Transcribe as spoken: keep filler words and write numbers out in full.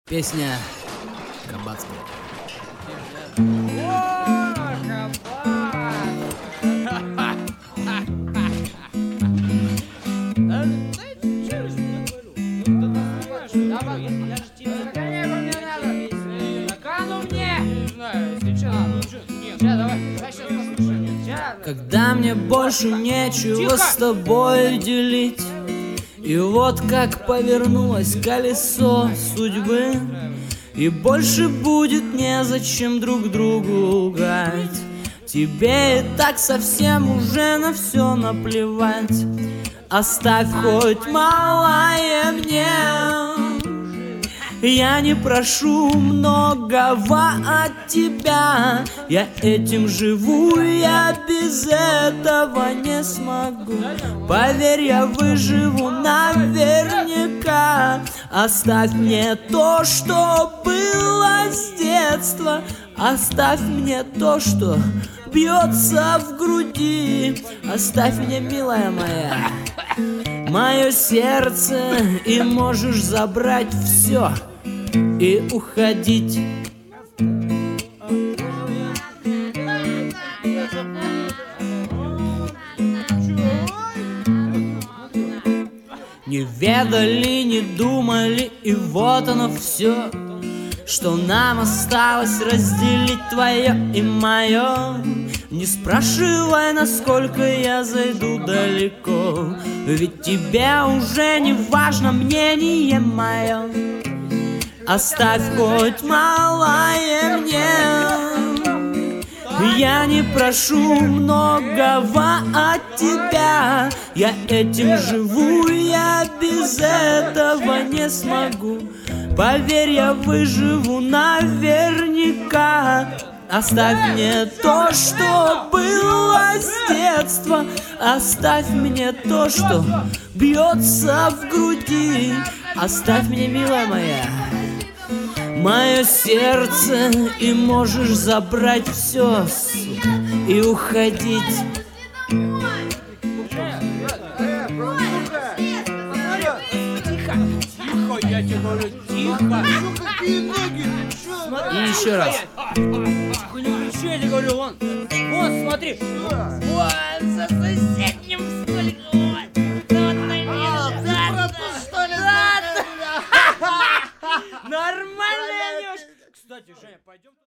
Песня Кабацкого. Когда мне больше нечего с тобой делить, и вот как повернулось колесо судьбы, и больше будет незачем друг другу лгать. Тебе и так совсем уже на все наплевать. Оставь хоть малое мне. Я не прошу многого от тебя. Я этим живу, я без этого не смогу. Поверь, я выживу наверняка. Оставь мне то, что было с детства. Оставь мне то, что бьется в груди. Оставь мне, милая моя, мое сердце, и можешь забрать все и уходить. Не ведали, не думали, и вот оно все, что нам осталось разделить твое и мое. Не спрашивай, насколько я зайду далеко, ведь тебе уже не важно мнение мое. Оставь хоть малое мне. Я не прошу многого от тебя. Я этим живу, я без этого не смогу. Поверь, я выживу наверняка. Оставь мне то, что было с детства. Оставь мне то, что бьется в груди. Оставь мне, милая моя, мое сердце, и можешь забрать все, сука, и уходить. Я тебе говорю, тихо. И еще раз. Тихо, не кричи, я тебе говорю, вон. Вон, смотри. Вон, за соседним столиком. Нормально, Лёш. Кстати, Женя, пойдем.